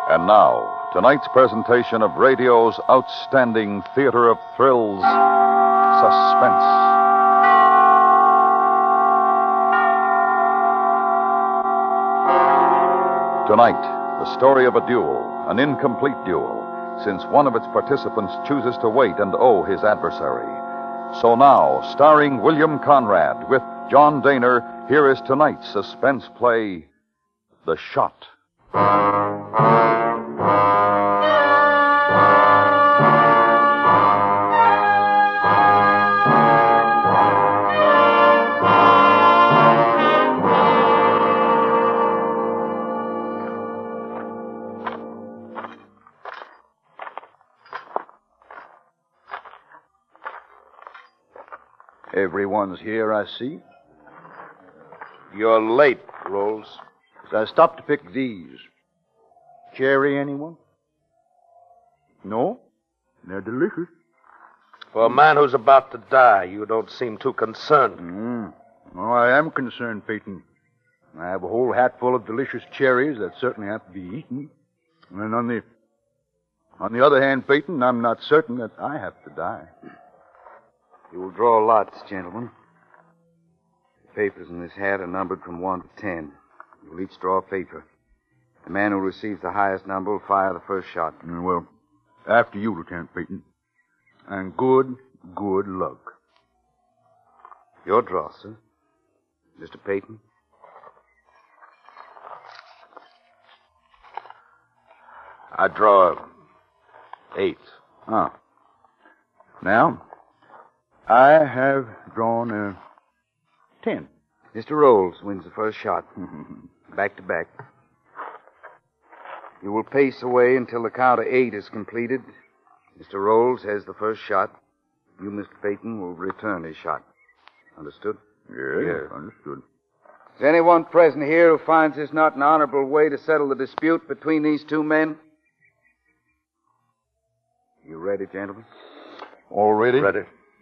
And now, tonight's presentation of radio's outstanding theater of thrills, Suspense. Tonight, the story of a duel, an incomplete duel, since one of its participants chooses to wait and owe his adversary. So now, starring William Conrad with John Daner, here is tonight's suspense play, The Shot. Everyone's here, I see. You're late, Rolls. So I stopped to pick these. Cherry, anyone? No? They're delicious. For a man who's about to die, you don't seem too concerned. Oh, I am concerned, Peyton. I have a whole hatful of delicious cherries that certainly have to be eaten. And on the other hand, Peyton, I'm not certain that I have to die. You will draw lots, gentlemen. The papers in this hat are numbered from 1 to 10. You will each draw a paper. The man who receives the highest number will fire the first shot. Well, after you, Lieutenant Peyton. And good luck. Your draw, sir. Mr. Peyton. I draw 8. Ah. Now, I have drawn 10. Mr. Rolls wins the first shot. Back to back. You will pace away until the count of 8 is completed. Mr. Rolls has the first shot. You, Mr. Peyton, will return his shot. Understood? Yes, understood. Is anyone present here who finds this not an honorable way to settle the dispute between these two men? You ready, gentlemen? All ready? Ready.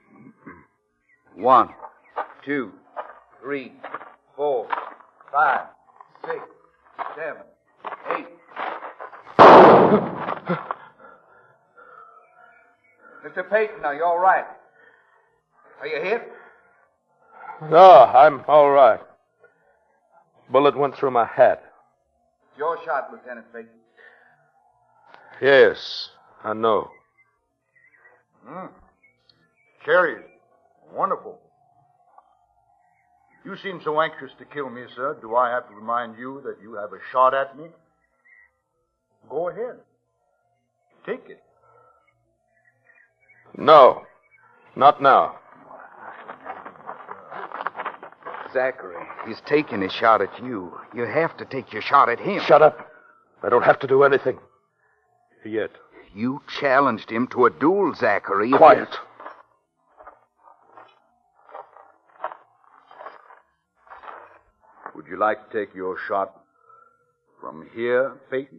1, 2, 3, 4, 5, 6, 7, 8. Mr. Peyton, are you all right? Are you hit? No, I'm all right. Bullet went through my hat. It's your shot, Lieutenant Peyton. Yes, I know. Cherries. Wonderful. You seem so anxious to kill me, sir. Do I have to remind you that you have a shot at me? Go ahead. Take it. No, not now. Zachary, he's taking his shot at you. You have to take your shot at him. Shut up. I don't have to do anything. Yet. You challenged him to a duel, Zachary. Quiet. Would you like to take your shot from here, Peyton?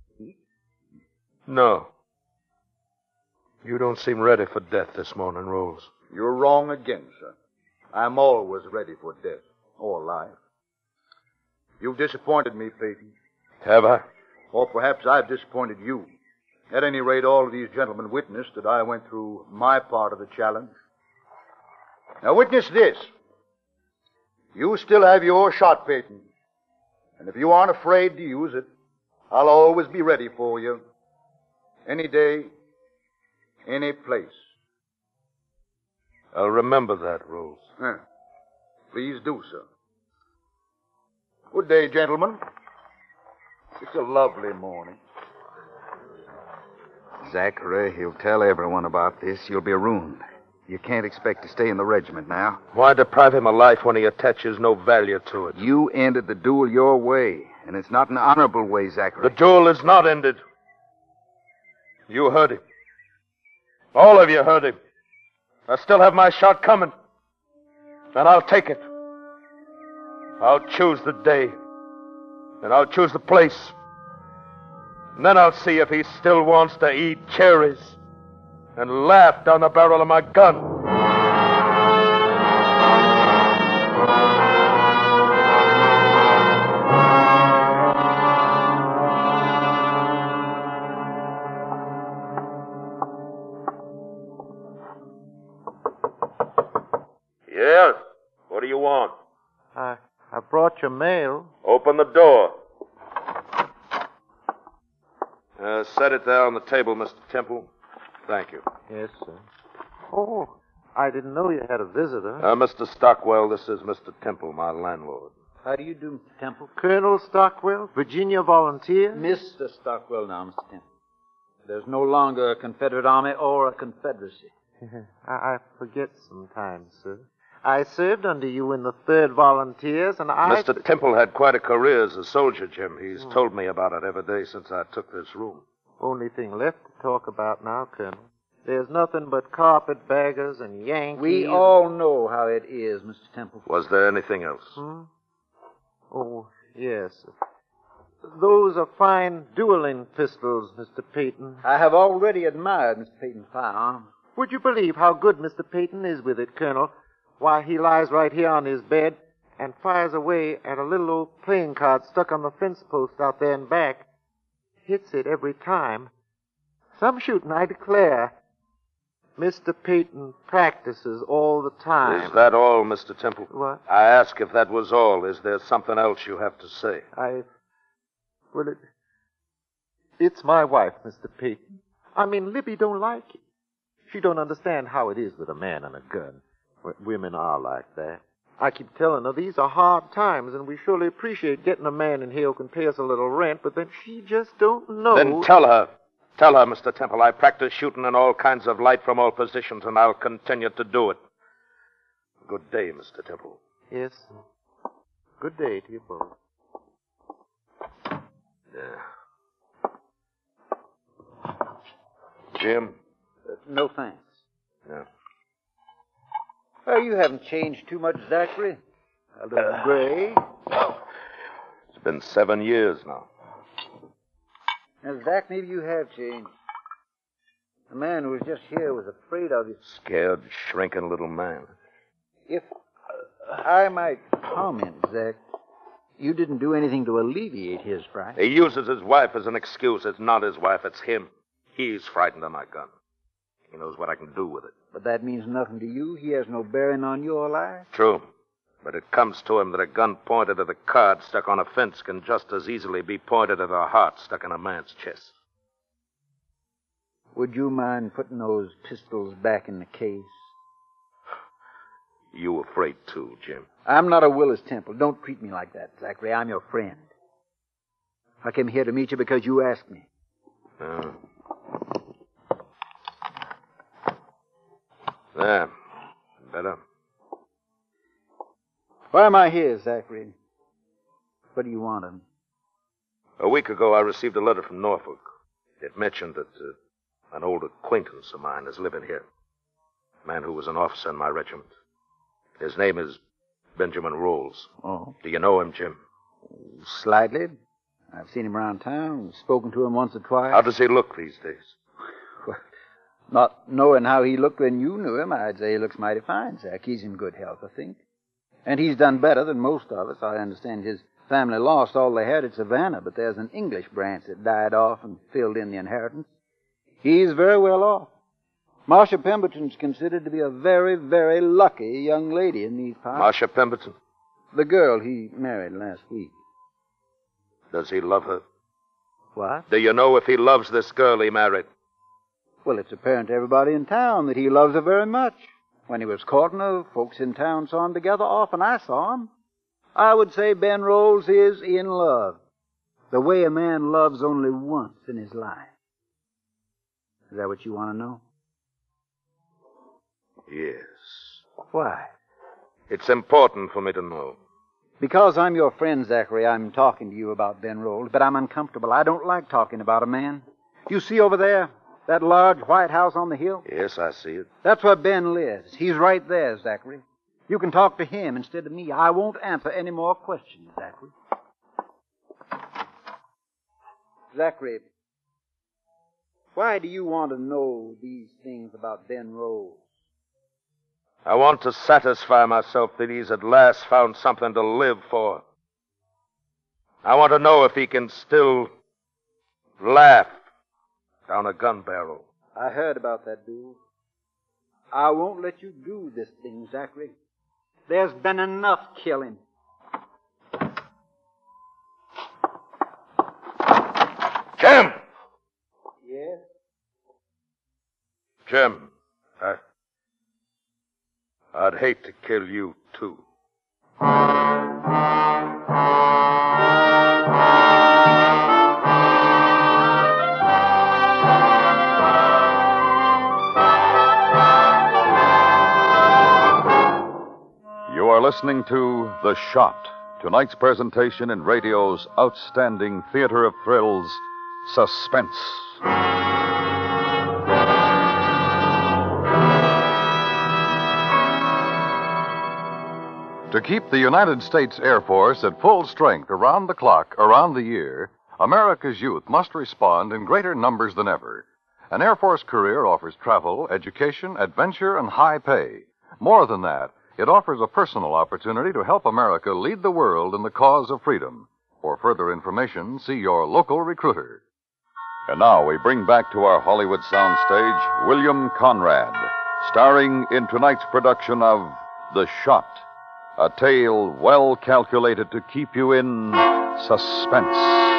No. You don't seem ready for death this morning, Rolls. You're wrong again, sir. I'm always ready for death or life. You've disappointed me, Peyton. Have I? Or perhaps I've disappointed you. At any rate, all of these gentlemen witnessed that I went through my part of the challenge. Now witness this. You still have your shot, Peyton. And if you aren't afraid to use it, I'll always be ready for you. Any day, any place. I'll remember that, Rolls. Please do, sir. Good day, gentlemen. It's a lovely morning. Zachary, he'll tell everyone about this. You'll be ruined. You can't expect to stay in the regiment now. Why deprive him of life when he attaches no value to it? You ended the duel your way, and it's not an honorable way, Zachary. The duel is not ended. You heard him. All of you heard him. I still have my shot coming. And I'll take it. I'll choose the day. And I'll choose the place. And then I'll see if he still wants to eat cherries and laugh down the barrel of my gun. you want? I brought your mail. Open the door. Set it there on the table, Mr. Temple. Thank you. Yes, sir. Oh, I didn't know you had a visitor. Mr. Stockwell, this is Mr. Temple, my landlord. How do you do, Mr. Temple? Colonel Stockwell, Virginia Volunteer. Mr. Stockwell now, Mr. Temple. There's no longer a Confederate Army or a Confederacy. I forget sometimes, sir. I served under you in the 3rd Volunteers, and Mr. Temple had quite a career as a soldier, Jim. He's told me about it every day since I took this room. Only thing left to talk about now, Colonel. There's nothing but carpetbaggers and Yankees. We all know how it is, Mr. Temple. Was there anything else? Oh, yes. Those are fine dueling pistols, Mr. Peyton. I have already admired Mr. Peyton's firearm. Would you believe how good Mr. Peyton is with it, Colonel? Why, he lies right here on his bed and fires away at a little old playing card stuck on the fence post out there in back. Hits it every time. Some shooting, I declare. Mr. Peyton practices all the time. Is that all, Mr. Temple? What? I ask if that was all. Is there something else you have to say? Well, it's my wife, Mr. Peyton. I mean, Libby don't like it. She don't understand how it is with a man and a gun. Women are like that. I keep telling her these are hard times, and we surely appreciate getting a man in here who can pay us a little rent, but then she just don't know. Then tell her. Tell her, Mr. Temple, I practice shooting in all kinds of light from all positions, and I'll continue to do it. Good day, Mr. Temple. Yes. Good day to you both. Yeah. Jim? No thanks. Yeah. Well, you haven't changed too much, Zachary. A little gray. It's been 7 years now. Now, Zach, maybe you have changed. The man who was just here was afraid of you. Scared, shrinking little man. If I might comment, Zach, you didn't do anything to alleviate his fright. He uses his wife as an excuse. It's not his wife, it's him. He's frightened of my gun. He knows what I can do with it. But that means nothing to you. He has no bearing on your life. True. But it comes to him that a gun pointed at a card stuck on a fence can just as easily be pointed at a heart stuck in a man's chest. Would you mind putting those pistols back in the case? You afraid too, Jim? I'm not a Willis Temple. Don't treat me like that, Zachary. I'm your friend. I came here to meet you because you asked me. There. Better. Why am I here, Zachary? What do you want of me? A week ago, I received a letter from Norfolk. It mentioned that an old acquaintance of mine is living here. A man who was an officer in my regiment. His name is Benjamin Rolls. Oh. Do you know him, Jim? Slightly. I've seen him around town, spoken to him once or twice. How does he look these days? Not knowing how he looked when you knew him, I'd say he looks mighty fine, Zach. He's in good health, I think. And he's done better than most of us. I understand his family lost all they had at Savannah, but there's an English branch that died off and filled in the inheritance. He's very well off. Marcia Pemberton's considered to be a very, very lucky young lady in these parts. Marcia Pemberton? The girl he married last week. Does he love her? What? Do you know if he loves this girl he married? Well, it's apparent to everybody in town that he loves her very much. When he was courting her, folks in town saw them together often. I saw him. I would say Ben Rolls is in love. The way a man loves only once in his life. Is that what you want to know? Yes. Why? It's important for me to know. Because I'm your friend, Zachary, I'm talking to you about Ben Rolls, but I'm uncomfortable. I don't like talking about a man. You see over there, that large white house on the hill? Yes, I see it. That's where Ben lives. He's right there, Zachary. You can talk to him instead of me. I won't answer any more questions, Zachary. Zachary, why do you want to know these things about Ben Rolls? I want to satisfy myself that he's at last found something to live for. I want to know if he can still laugh down a gun barrel. I heard about that dude. I won't let you do this thing, Zachary. There's been enough killing. Jim! Yes? Jim, I'd hate to kill you, too. You are listening to The Shot, tonight's presentation in radio's outstanding theater of thrills, Suspense. To keep the United States Air Force at full strength around the clock, around the year, America's youth must respond in greater numbers than ever. An Air Force career offers travel, education, adventure, and high pay. More than that, it offers a personal opportunity to help America lead the world in the cause of freedom. For further information, see your local recruiter. And now we bring back to our Hollywood soundstage William Conrad, starring in tonight's production of The Shot, a tale well calculated to keep you in suspense.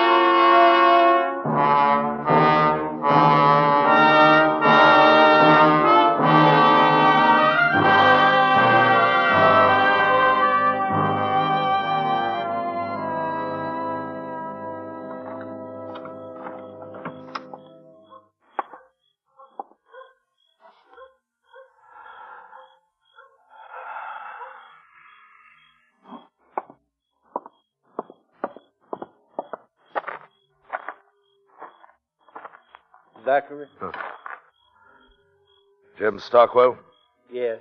Zachary? Jim Stockwell? Yes.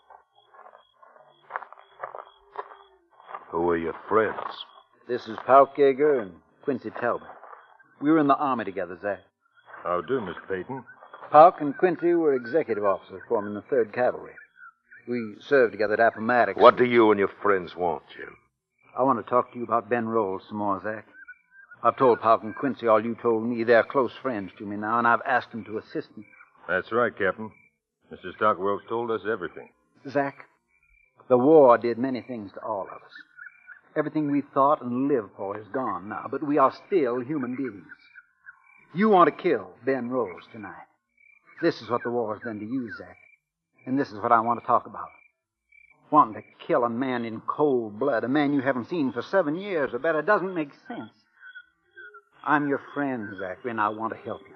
Who are your friends? This is Pauk Yeager and Quincy Talbot. We were in the Army together, Zach. How do, Miss Peyton? Pauk and Quincy were executive officers forming the 3rd Cavalry. We served together at Appomattox. What do you and your friends want, Jim? I want to talk to you about Ben Rolls some more, Zach. I've told Pauk and Quincy all you told me. They're close friends to me now, and I've asked them to assist me. That's right, Captain. Mr. Stockwell's told us everything. Zach, the war did many things to all of us. Everything we thought and lived for is gone now, but we are still human beings. You want to kill Ben Rolls tonight. This is what the war has done to you, Zach. And this is what I want to talk about. Wanting to kill a man in cold blood, a man you haven't seen for 7 years or better, doesn't make sense. I'm your friend, Zachary, and I want to help you.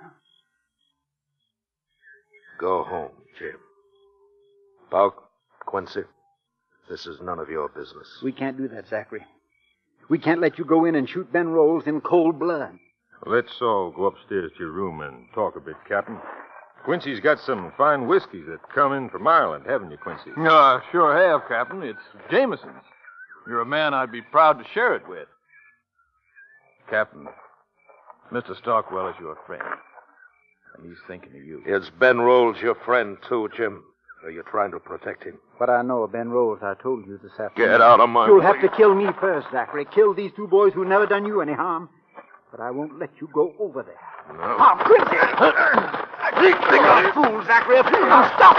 Go home, Jim. Pauk, Quincy, this is none of your business. We can't do that, Zachary. We can't let you go in and shoot Ben Rolls in cold blood. Let's all go upstairs to your room and talk a bit, Captain. Quincy's got some fine whiskeys that come in from Ireland, haven't you, Quincy? I sure have, Captain. It's Jameson's. You're a man I'd be proud to share it with. Captain, Mr. Stockwell is your friend, and he's thinking of you. Is Ben Rolls your friend, too, Jim? Or are you trying to protect him? What I know of Ben Rolls, I told you this afternoon. Get out of my You'll way. have to kill me first, Zachary. Kill these 2 boys who never done you any harm. But I won't let you go over there. No. Oh, Quincy! You're a fool, Zachary. A fool. Now stop.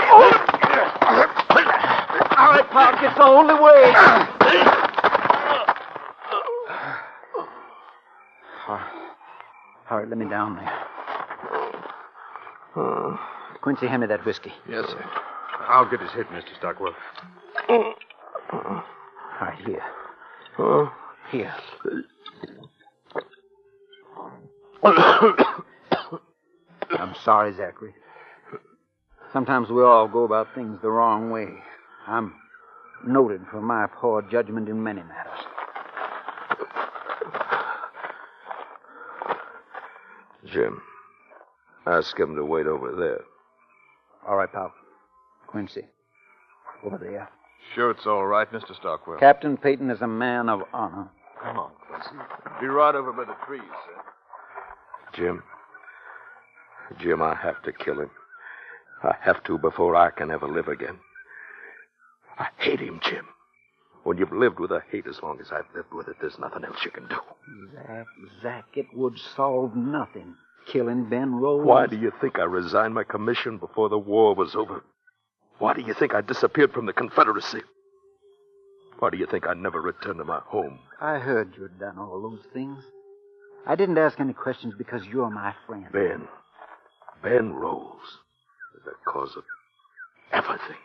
All right, Park, it's the only way. All right, let me down there. Quincy, hand me that whiskey. Yes, sir. I'll get his hit, Mr. Stockwell. All right, here. Here. I'm sorry, Zachary. Sometimes we all go about things the wrong way. I'm noted for my poor judgment in many matters. Jim, ask him to wait over there. All right, pal. Quincy, over there. Sure it's all right, Mr. Stockwell. Captain Peyton is a man of honor. Come on, Quincy. Be right over by the trees, sir. Jim, I have to kill him. I have to before I can ever live again. I hate him, Jim. When you've lived with a hate as long as I've lived with it, there's nothing else you can do. Zach, it would solve nothing. Killing Ben Rolls. Why do you think I resigned my commission before the war was over? Why do you think I disappeared from the Confederacy? Why do you think I never returned to my home? I heard you'd done all those things. I didn't ask any questions because you're my friend. Ben Rolls is the cause of everything.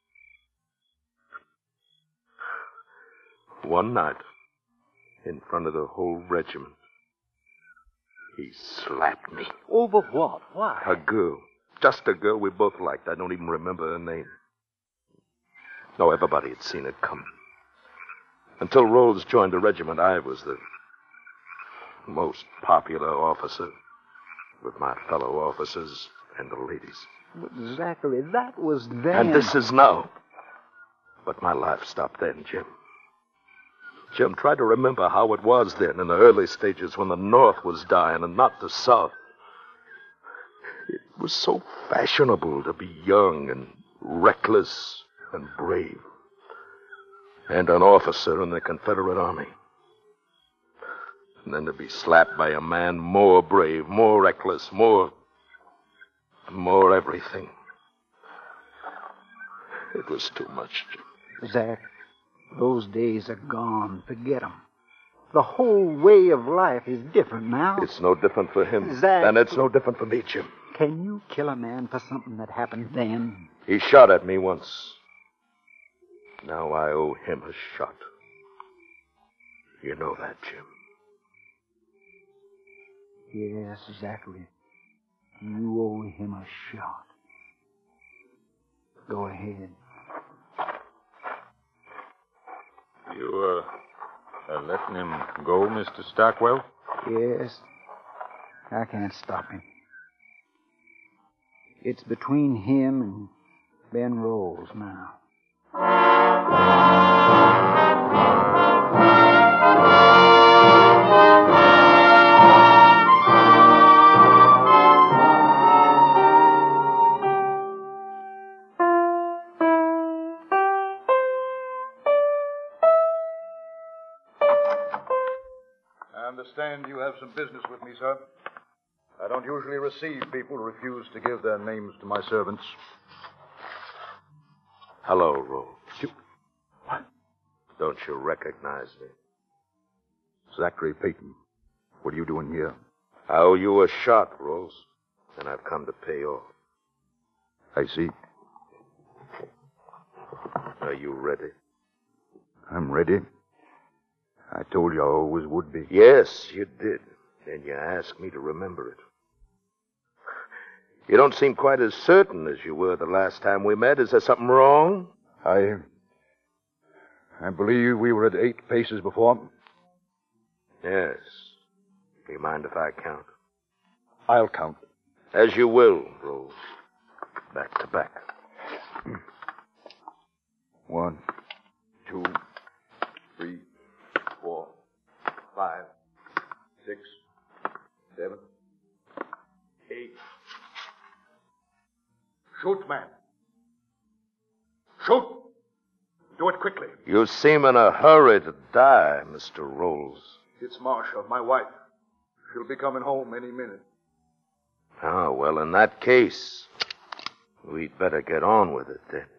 One night, in front of the whole regiment, he slapped me. Over what? Why? A girl. Just a girl we both liked. I don't even remember her name. No, everybody had seen it coming. Until Rolls joined the regiment, I was the most popular officer with my fellow officers and the ladies. But Zachary, that was then. And this is now. But my life stopped then, Jim. Jim, try to remember how it was then in the early stages when the North was dying and not the South. It was so fashionable to be young and reckless and brave. And an officer in the Confederate Army. And then to be slapped by a man more brave, more reckless, more everything. It was too much, Jim. Zach, those days are gone. Forget 'em. The whole way of life is different now. It's no different for him. Zach. And it's no different for me, Jim. Can you kill a man for something that happened then? He shot at me once. Now I owe him a shot. You know that, Jim. Yes, Zachary. You owe him a shot. Go ahead. You, letting him go, Mr. Stockwell? Yes. I can't stop him. It's between him and Ben Rolls now. I understand you have some business with me, sir. I don't usually receive people who refuse to give their names to my servants. Hello, Rolls. What? Don't you recognize me? Zachary Peyton. What are you doing here? I owe you a shot, Rolls. And I've come to pay off. I see. Are you ready? I'm ready. I told you I always would be. Yes, you did. And you asked me to remember it. You don't seem quite as certain as you were the last time we met. Is there something wrong? I believe we were at 8 paces before. Yes. Do you mind if I count? I'll count. As you will, Rolls. Back to back. 1, 2, 3, 4, 5, 6, 7, 8. Shoot, man. Shoot! Do it quickly. You seem in a hurry to die, Mr. Rolls. It's Marcia, my wife. She'll be coming home any minute. Ah, well, in that case, we'd better get on with it then.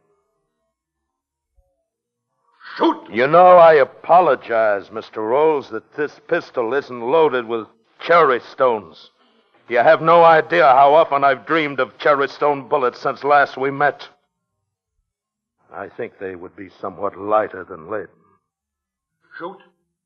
Shoot! You know, I apologize, Mr. Rolls, that this pistol isn't loaded with cherry stones. You have no idea how often I've dreamed of cherry stone bullets since last we met. I think they would be somewhat lighter than lead. Shoot?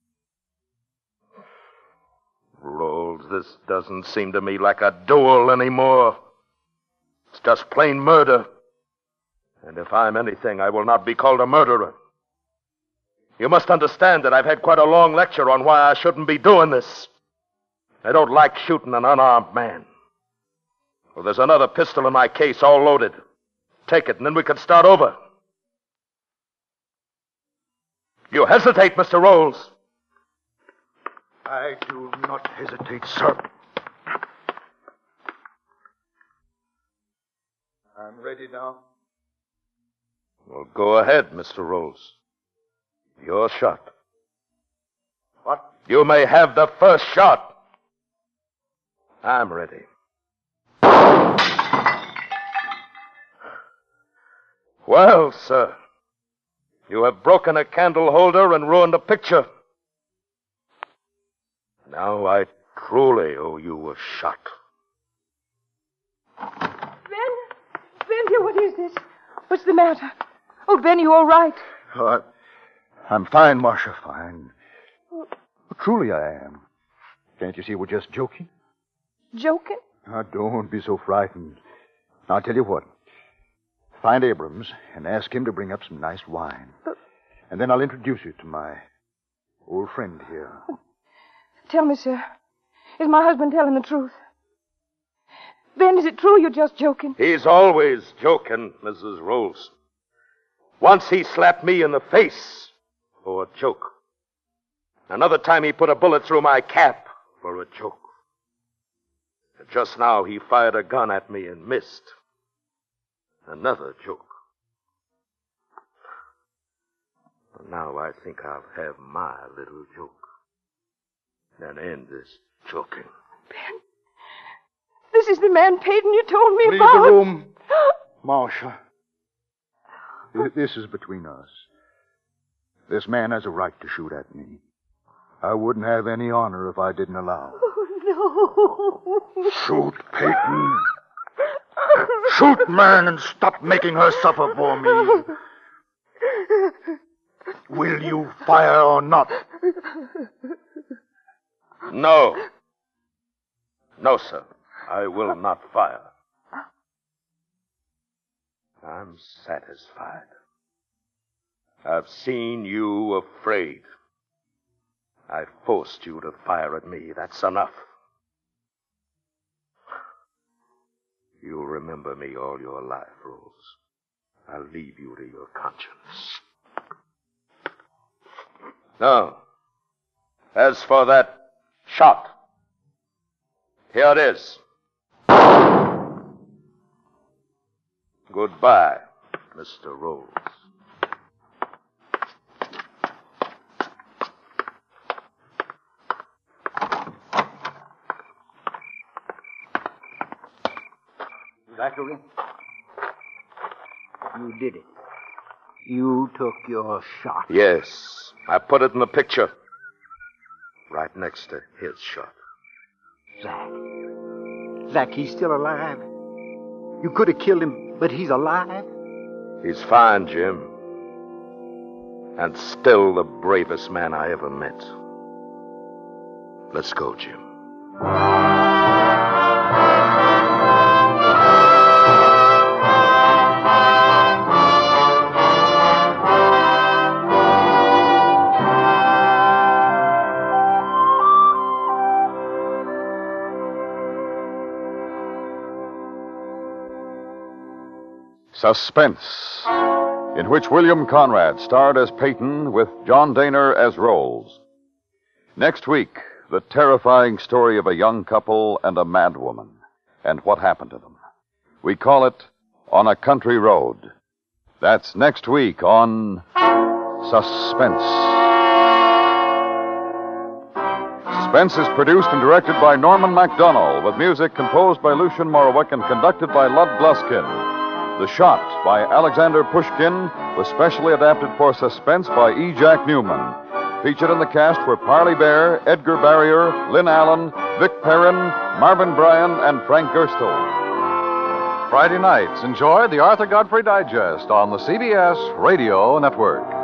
Rolls, this doesn't seem to me like a duel anymore. It's just plain murder. And if I'm anything, I will not be called a murderer. You must understand that I've had quite a long lecture on why I shouldn't be doing this. I don't like shooting an unarmed man. Well, there's another pistol in my case, all loaded. Take it, and then we can start over. You hesitate, Mr. Rolls. I do not hesitate, sir. I'm ready now. Well, go ahead, Mr. Rolls. Your shot. What? You may have the first shot. I'm ready. Well, sir, You have broken a candle holder and ruined a picture. Now I truly owe you a shot. Ben, dear, what is this? What's the matter? Oh, Ben, you all right? Oh, I'm fine, Marcia, fine. Truly I am. Can't you see we're just joking? Joking? Now, don't be so frightened. Now, I'll tell you what. Find Abrams and ask him to bring up some nice wine. And then I'll introduce you to my old friend here. Tell me, sir. Is my husband telling the truth? Ben, is it true you're just joking? He's always joking, Mrs. Rolls. Once he slapped me in the face for a joke. Another time he put a bullet through my cap for a joke. And just now he fired a gun at me and missed. Another joke. And now I think I'll have my little joke. Then end this joking. Ben, this is the man Peyton you told me Leave about. the room, Marcia. This is between us. This man has a right to shoot at me. I wouldn't have any honor if I didn't allow. Oh, no. Shoot, Peyton. Shoot, man, and stop making her suffer for me. Will you fire or not? No. No, sir. I will not fire. I'm satisfied. I've seen you afraid. I forced you to fire at me. That's enough. You'll remember me all your life, Rose. I'll leave you to your conscience. Now, as for that shot, here it is. Goodbye, Mr. Rolls. Zachary, you did it. You took your shot. Yes, I put it in the picture. Right next to his shot. Zach, he's still alive. You could have killed him, but he's alive. He's fine, Jim. And still the bravest man I ever met. Let's go, Jim. Suspense, in which William Conrad starred as Peyton with John Dehner as Rolls. Next week, the terrifying story of a young couple and a mad woman, and what happened to them. We call it On a Country Road. That's next week on Suspense. Suspense is produced and directed by Norman MacDonnell, with music composed by Lucien Morawick and conducted by Lud Gluskin. The Shot by Alexander Pushkin was specially adapted for Suspense by E. Jack Newman. Featured in the cast were Parley Bear, Edgar Barrier, Lynn Allen, Vic Perrin, Marvin Bryan, and Frank Gerstle. Friday nights, enjoy the Arthur Godfrey Digest on the CBS Radio Network.